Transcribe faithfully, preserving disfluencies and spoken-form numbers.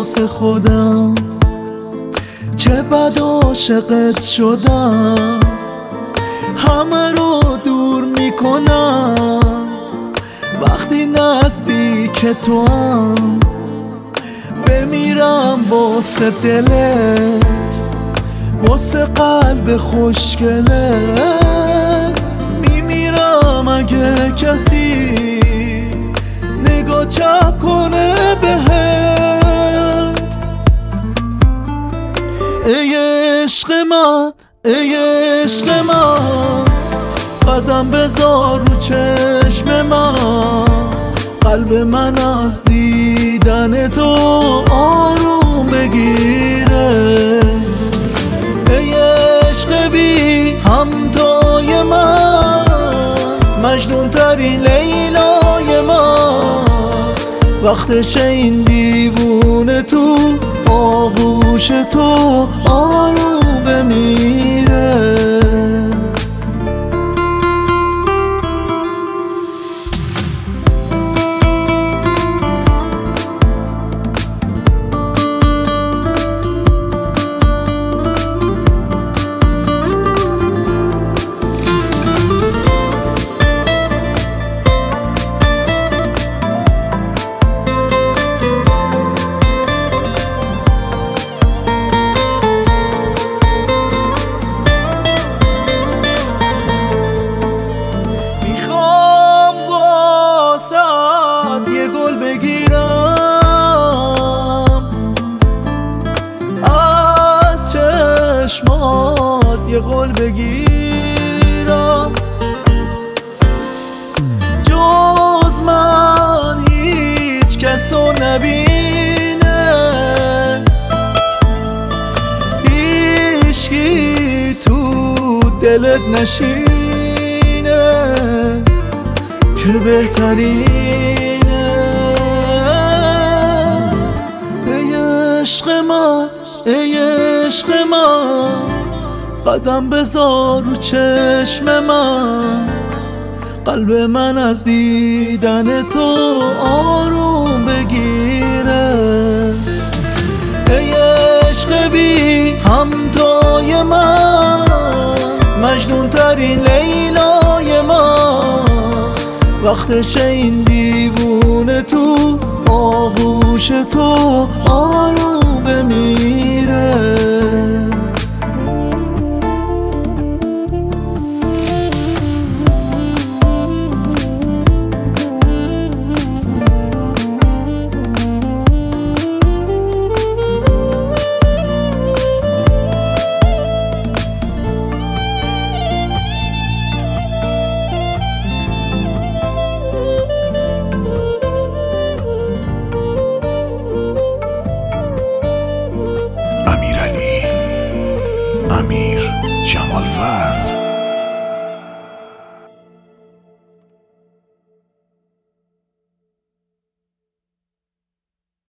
واسه خودم، چه بد عاشقت شدم. همه رو دور میکنم وقتی نزدیک تو هم، بمیرم واسه دلت، واسه قلب خوشگلت. میمیرم اگه کسی نگاه چپ کنه بهت. ای عشق من، ای عشق من، قدم بذار رو چشم من. قلب من از دیدن تو آروم بگیره. ای عشق بی همتای من، مجنون ترین لیلای من. وقتش این دیوونه تو آغوش تو آروم بمیره. یه قول بگیرم جز من هیچ کسو نبینه. هیچکی تو دلت نشینه که بهترینه. ای عشق من، ای عشق من، قدم بذار رو چشم من. قلب من از دیدن تو آروم بگیره. ای عشق بی همتای من، مجنون ترین لیلای من. وقتش این دیوونه تو آغوش تو آروم بمیره. امیر جمال فرد.